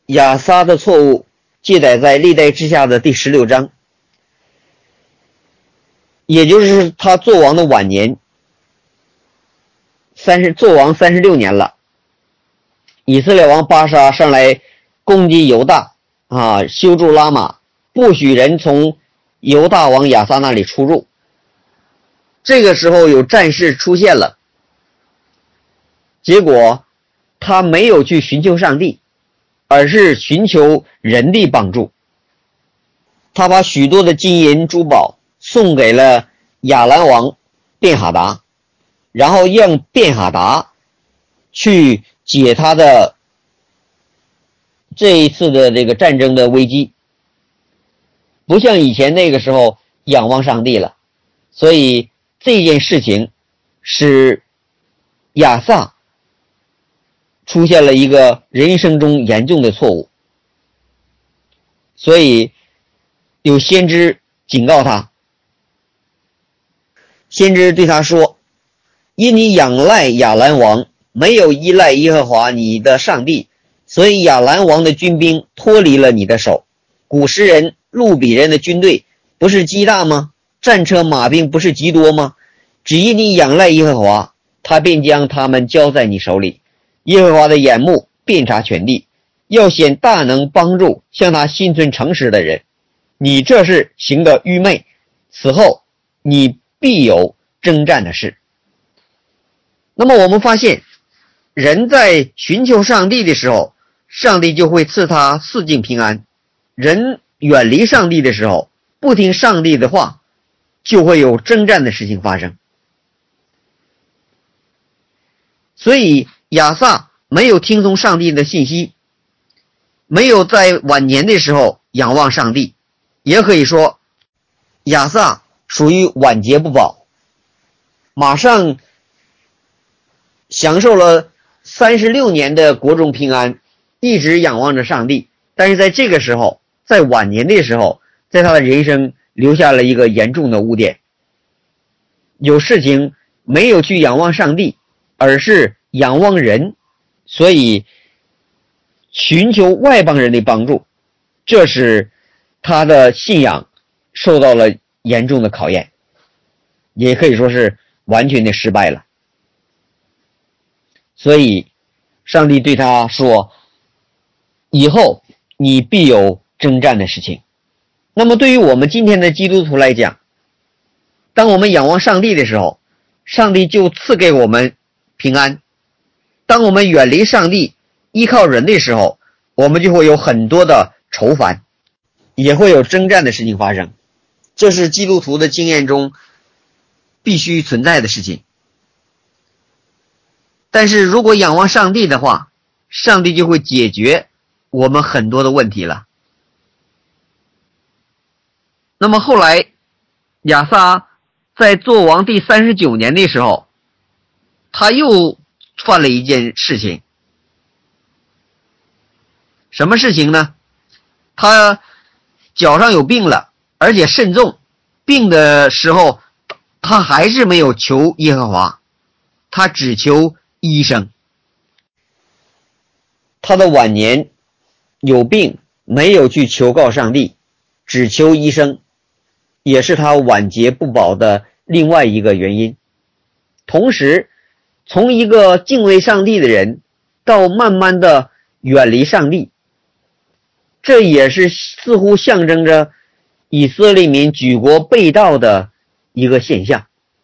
亚撒的错误记载在历代志下的第16章，也就是他做王的晚年，做王36年了。以色列王巴沙上来攻击犹大修筑拉玛，不许人从犹大王亚撒那里出入。这个时候有战事出现了，结果他没有去寻求上帝，而是寻求人的帮助。他把许多的金银珠宝送给了亚兰王便哈达，然后让便哈达去解他的这一次的这个战争的危机。不像以前那个时候仰望上帝了，所以这件事情使亚撒出现了一个人生中严重的错误。所以有先知警告他，先知对他说，因你仰赖亚兰王，没有依赖耶和华你的上帝，所以亚兰王的军兵脱离了你的手。古时人路比人的军队不是极大吗？战车马兵不是极多吗？只因你仰赖耶和华，他便将他们交在你手里。耶和华的眼目遍察全地，要显大能帮助向他心存诚实的人。你这是行的愚昧，此后你必有征战的事。那么我们发现，人在寻求上帝的时候，上帝就会赐他四境平安。人远离上帝的时候，不听上帝的话，就会有征战的事情发生。所以亚撒没有听从上帝的信息，没有在晚年的时候仰望上帝，也可以说亚撒属于晚节不保，马上享受了36年的国中平安，一直仰望着上帝，但是在这个时候，在晚年的时候，在他的人生留下了一个严重的污点。有事情没有去仰望上帝，而是仰望人，所以寻求外邦人的帮助，这使他的信仰受到了严重的考验，也可以说是完全的失败了。所以上帝对他说，以后你必有征战的事情。那么对于我们今天的基督徒来讲，当我们仰望上帝的时候，上帝就赐给我们平安。当我们远离上帝，依靠人的时候，我们就会有很多的愁烦，也会有征战的事情发生。这是基督徒的经验中必须存在的事情。但是如果仰望上帝的话，上帝就会解决我们很多的问题了。那么后来亚撒在做王第39年的时候，他又犯了一件事情。什么事情呢？他脚上有病了，而且甚重。病的时候他还是没有求耶和华，他只求医生。他的晚年有病，没有去求告上帝，只求医生，也是他晚节不保的另外一个原因。同时，从一个敬畏上帝的人到慢慢的远离上帝，这也是似乎象征着以色列民举国背道的一个现象。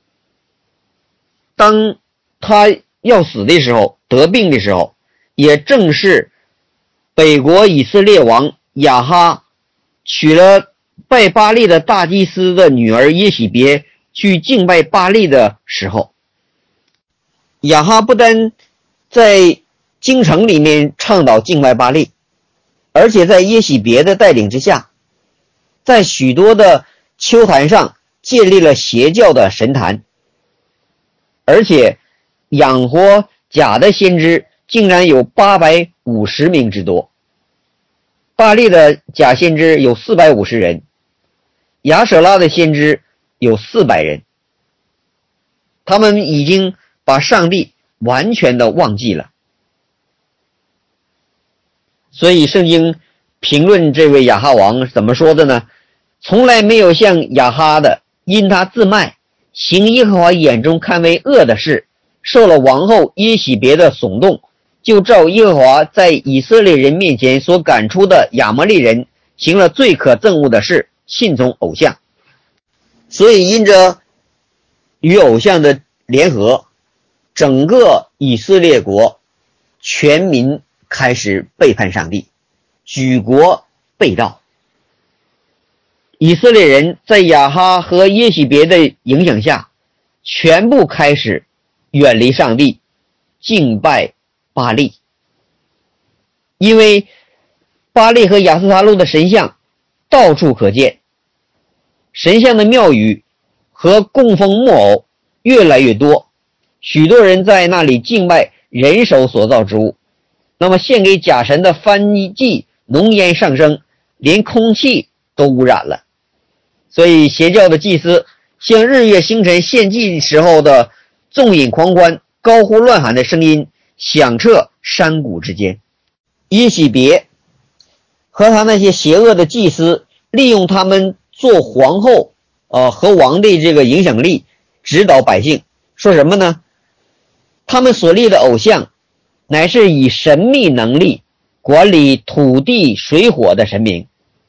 当他要死的时候，得病的时候，也正是北国以色列王亚哈娶了拜巴力的大祭司的女儿耶洗别去敬拜巴力的时候。亚哈不但在京城里面倡导敬拜巴力，而且在耶洗别的带领之下，在许多的丘坛上建立了邪教的神坛，而且养活假的先知竟然有850名之多。巴力的假先知有450人，亚舍拉的先知有400人。他们已经把上帝完全的忘记了。 所以圣经评论这位亚哈王怎么说的呢？从来没有像亚哈的，因他自卖，行耶和华眼中看为恶的事，受了王后耶洗别的耸动，就照耶和华在以色列人面前所赶出的亚摩利人，行了最可憎恶的事，信从偶像。所以因着与偶像的联合，整个以色列国全民开始背叛上帝，举国背道。以色列人在亚哈和耶洗别的影响下，全部开始远离上帝，敬拜巴力。因为巴力和亚斯塔路的神像到处可见，神像的庙宇和供奉木偶越来越多，许多人在那里敬拜人手所造之物。那么献给假神的燔祭浓烟上升，连空气都污染了。所以邪教的祭司向日月星辰献祭时候的纵饮狂欢、高呼乱喊的声音响彻山谷之间。耶洗别和他那些邪恶的祭司利用他们做皇后和王的这个影响力指导百姓，说什么呢？他们所立的偶像乃是以神秘能力管理土地水火的神明，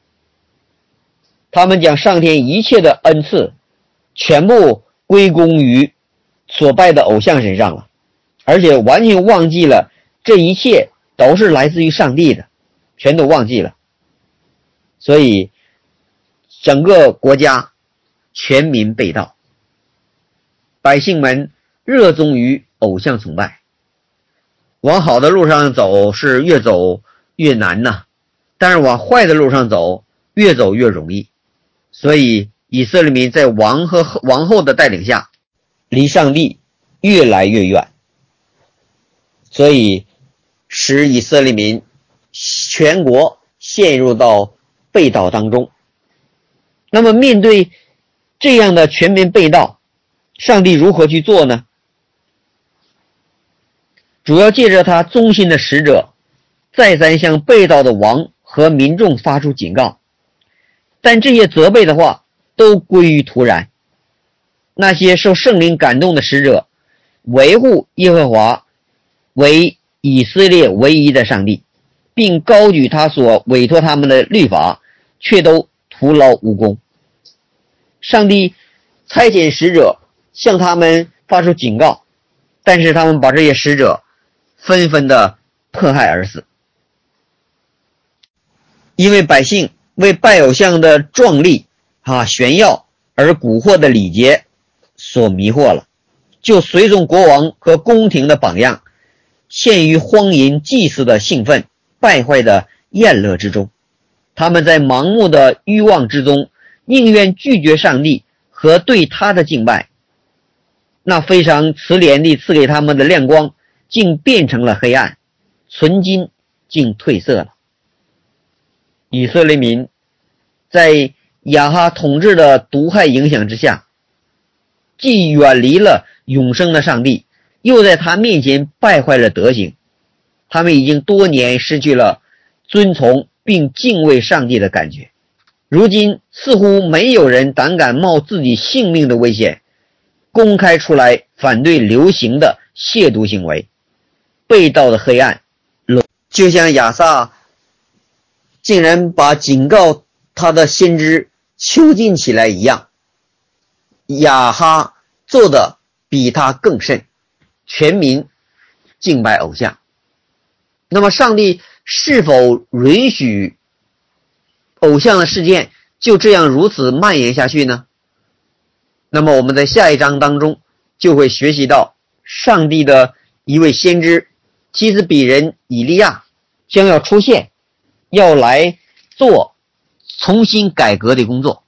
他们将上天一切的恩赐全部归功于所拜的偶像身上了，而且完全忘记了这一切都是来自于上帝的，全都忘记了。所以整个国家全民背道，百姓们热衷于偶像崇拜。往好的路上走是越走越难呐，但是往坏的路上走越走越容易。所以以色列民在王和王后的带领下，离上帝越来越远，所以使以色列民全国陷入到背道当中。那么面对这样的全民背道，上帝如何去做呢？主要借着他忠心的使者，再三向背道的王和民众发出警告，但这些责备的话都归于突然。那些受圣灵感动的使者维护耶和华为以色列唯一的上帝，并高举他所委托他们的律法，却都徒劳无功。上帝差遣使者向他们发出警告，但是他们把这些使者纷纷的迫害而死。因为百姓为拜偶像的壮丽炫耀而蛊惑的礼节所迷惑了，就随从国王和宫廷的榜样，陷于荒淫祭祀的兴奋、败坏的宴乐之中。他们在盲目的欲望之中，宁愿拒绝上帝和对他的敬拜，那非常慈怜地赐给他们的亮光竟变成了黑暗，纯金竟褪色了。以色列民在亚哈统治的毒害影响之下，既远离了永生的上帝，又在他面前败坏了德行。他们已经多年失去了尊崇并敬畏上帝的感觉，如今似乎没有人胆敢冒自己性命的危险，公开出来反对流行的亵渎行为。背道的黑暗就像亚撒竟然把警告他的先知囚禁起来一样，亚哈做的比他更甚，全民敬拜偶像。那么上帝是否允许偶像的事件就这样如此蔓延下去呢？那么我们在下一章当中就会学习到，上帝的一位先知其实比人以利亚将要出现，要来做重新改革的工作。